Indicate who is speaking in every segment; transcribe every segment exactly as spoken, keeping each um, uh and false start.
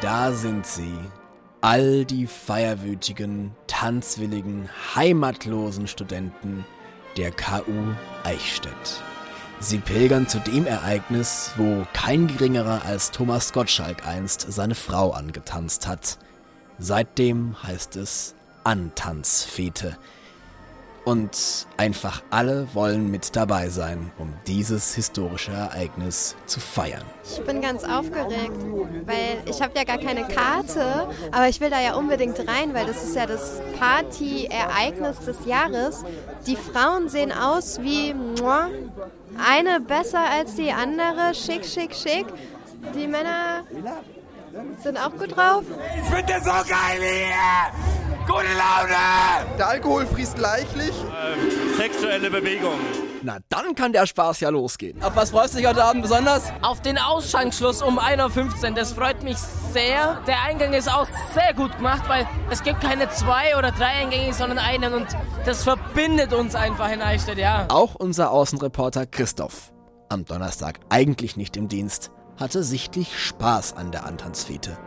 Speaker 1: da sind sie. All die feierwütigen, tanzwilligen, heimatlosen Studenten der K U Eichstätt. Sie pilgern zu dem Ereignis, wo kein Geringerer als Thomas Gottschalk einst seine Frau angetanzt hat. Seitdem heißt es Antanzfete. Und einfach alle wollen mit dabei sein, um dieses historische Ereignis zu feiern.
Speaker 2: Ich bin ganz aufgeregt, weil ich habe ja gar keine Karte, aber ich will da ja unbedingt rein, weil das ist ja das Party-Ereignis des Jahres. Die Frauen sehen aus wie muah, eine besser als die andere, schick, schick, schick. Die Männer sind auch gut drauf.
Speaker 3: Ich finde das so geil hier! Gute Laune!
Speaker 4: Der Alkohol fließt reichlich.
Speaker 5: Ähm, sexuelle Bewegung.
Speaker 1: Na, dann kann der Spaß ja losgehen.
Speaker 6: Auf was freust du dich heute Abend besonders?
Speaker 7: Auf den Ausschanksschluss um ein Uhr fünfzehn. Das freut mich sehr. Der Eingang ist auch sehr gut gemacht, weil es gibt keine zwei oder drei Eingänge, sondern einen. Und das verbindet uns einfach in Eichstätt, ja.
Speaker 1: Auch unser Außenreporter Christoph, am Donnerstag eigentlich nicht im Dienst, hatte sichtlich Spaß an der Antanzfete.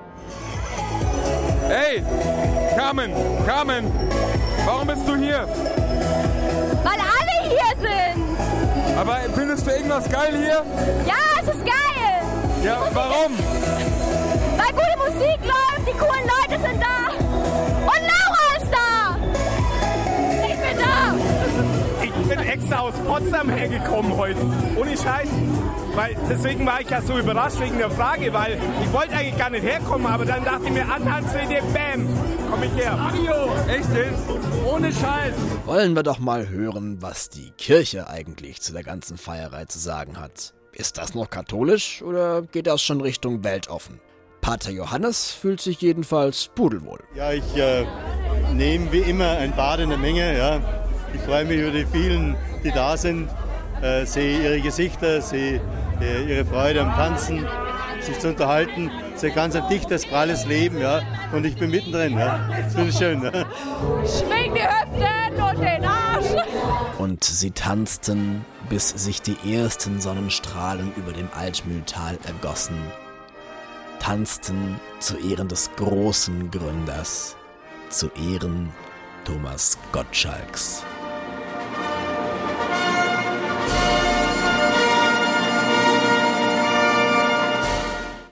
Speaker 3: Hey, Carmen, Carmen, warum bist du hier?
Speaker 2: Weil alle hier sind!
Speaker 3: Aber findest du irgendwas geil hier?
Speaker 2: Ja, es ist geil!
Speaker 3: Ja, warum?
Speaker 2: Weil gute Musik läuft, die coolen Leute sind da! Und Laura ist da! Ich bin da!
Speaker 5: Ich bin extra aus Potsdam hergekommen heute. Ohne Scheiß. Weil deswegen war ich ja so überrascht wegen der Frage, weil ich wollte eigentlich gar nicht herkommen, aber dann dachte ich mir, Antanzfete, bam, komm ich her. Mario, echt jetzt? Ohne Scheiß.
Speaker 1: Wollen wir doch mal hören, was die Kirche eigentlich zu der ganzen Feierei zu sagen hat. Ist das noch katholisch oder geht das schon Richtung weltoffen? Pater Johannes fühlt sich jedenfalls pudelwohl.
Speaker 8: Ja, ich äh, nehme wie immer ein Bad in der Menge. Ja. Ich freue mich über die vielen, die da sind. Äh, sehe ihre Gesichter, sehe äh, ihre Freude am Tanzen, sich zu unterhalten. Sehe ganz ein dichtes, pralles Leben, ja. Und ich bin mittendrin, ja. Das finde ich schön. Ja.
Speaker 2: Schwing die Hüften und den Arsch!
Speaker 1: Und sie tanzten, bis sich die ersten Sonnenstrahlen über dem Altmühltal ergossen. Tanzten zu Ehren des großen Gründers, zu Ehren Thomas Gottschalks.